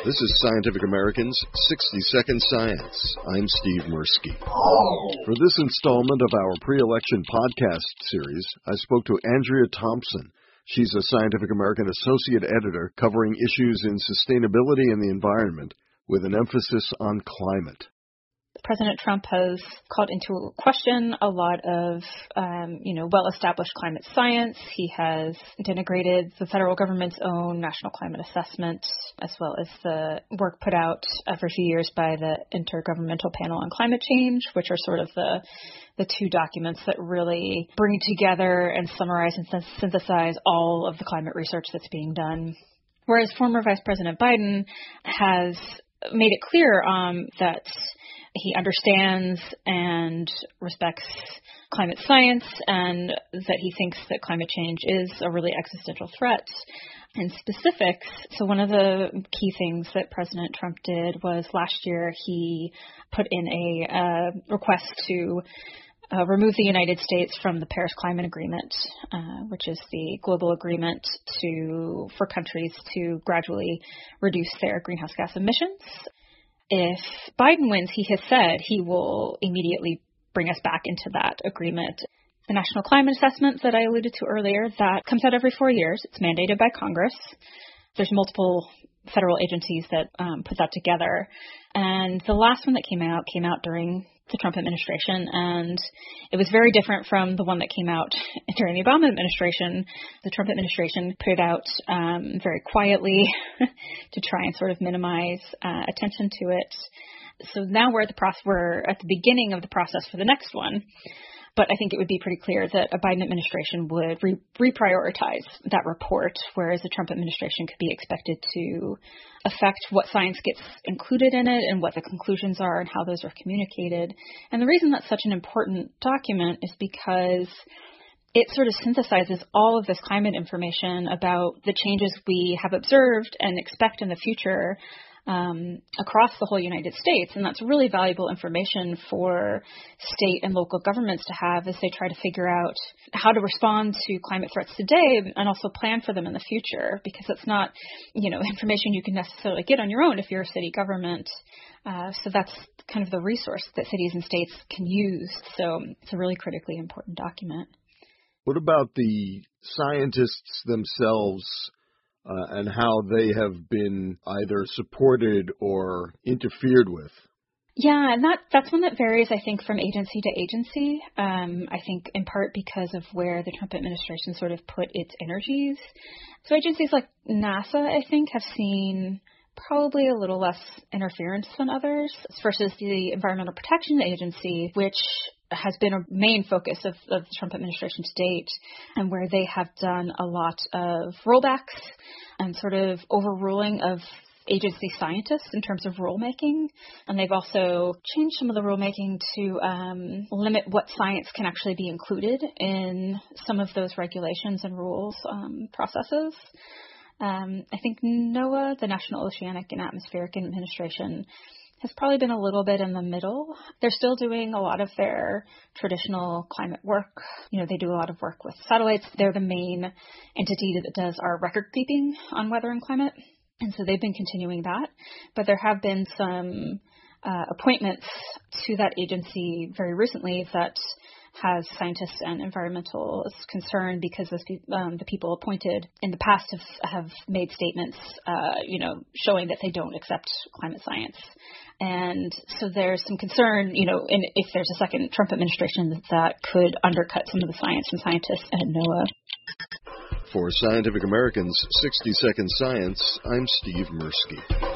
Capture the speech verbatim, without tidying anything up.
This is Scientific American's sixty second Science. I'm Steve Mirsky. For this installment of our pre-election podcast series, I spoke to Andrea Thompson. She's a Scientific American associate editor covering issues in sustainability and the environment with an emphasis on climate. President Trump has called into question a lot of, um, you know, well-established climate science. He has denigrated the federal government's own national climate assessment, as well as the work put out every few years by the Intergovernmental Panel on Climate Change, which are sort of the the two documents that really bring together and summarize and synthesize all of the climate research that's being done. Whereas former Vice President Biden has made it clear um, that he understands and respects climate science and that he thinks that climate change is a really existential threat. In specifics, so one of the key things that President Trump did was last year he put in a uh, request to Uh, remove the United States from the Paris Climate Agreement, uh, which is the global agreement to for countries to gradually reduce their greenhouse gas emissions. If Biden wins, he has said he will immediately bring us back into that agreement. The National Climate Assessment that I alluded to earlier, that comes out every four years. It's mandated by Congress. There's multiple federal agencies that um, put that together. And the last one that came out came out during the Trump administration, and it was very different from the one that came out during the Obama administration. The Trump administration put it out um, very quietly to try and sort of minimize uh, attention to it. So now we're at the process, we're at the beginning of the process for the next one. But I think it would be pretty clear that a Biden administration would re- reprioritize that report, whereas the Trump administration could be expected to affect what science gets included in it and what the conclusions are and how those are communicated. And the reason that's such an important document is because it sort of synthesizes all of this climate information about the changes we have observed and expect in the future Um, across the whole United States. And that's really valuable information for state and local governments to have as they try to figure out how to respond to climate threats today and also plan for them in the future, because it's not, you know, information you can necessarily get on your own if you're a city government. Uh, so that's kind of the resource that cities and states can use. So it's a really critically important document. What about the scientists themselves? Uh, and how they have been either supported or interfered with? Yeah, and that, that's one that varies, I think, from agency to agency. Um, I think in part because of where the Trump administration sort of put its energies. So agencies like NASA, I think, have seen probably a little less interference than others versus the Environmental Protection Agency, which has been a main focus of, of the Trump administration to date, and where they have done a lot of rollbacks and sort of overruling of agency scientists in terms of rulemaking. And they've also changed some of the rulemaking to um, limit what science can actually be included in some of those regulations and rules um, processes. Um, I think NOAA, the National Oceanic and Atmospheric Administration, has probably been a little bit in the middle. They're still doing a lot of their traditional climate work. You know, they do a lot of work with satellites. They're the main entity that does our record keeping on weather and climate. And so they've been continuing that. But there have been some uh, appointments to that agency very recently that has scientists and environmentalists concerned because those pe- um, the people appointed in the past have, have made statements, uh, you know, showing that they don't accept climate science. And so there's some concern, you know, in, if there's a second Trump administration, that that could undercut some of the science and scientists at NOAA. For Scientific American's sixty second Science, I'm Steve Mirsky.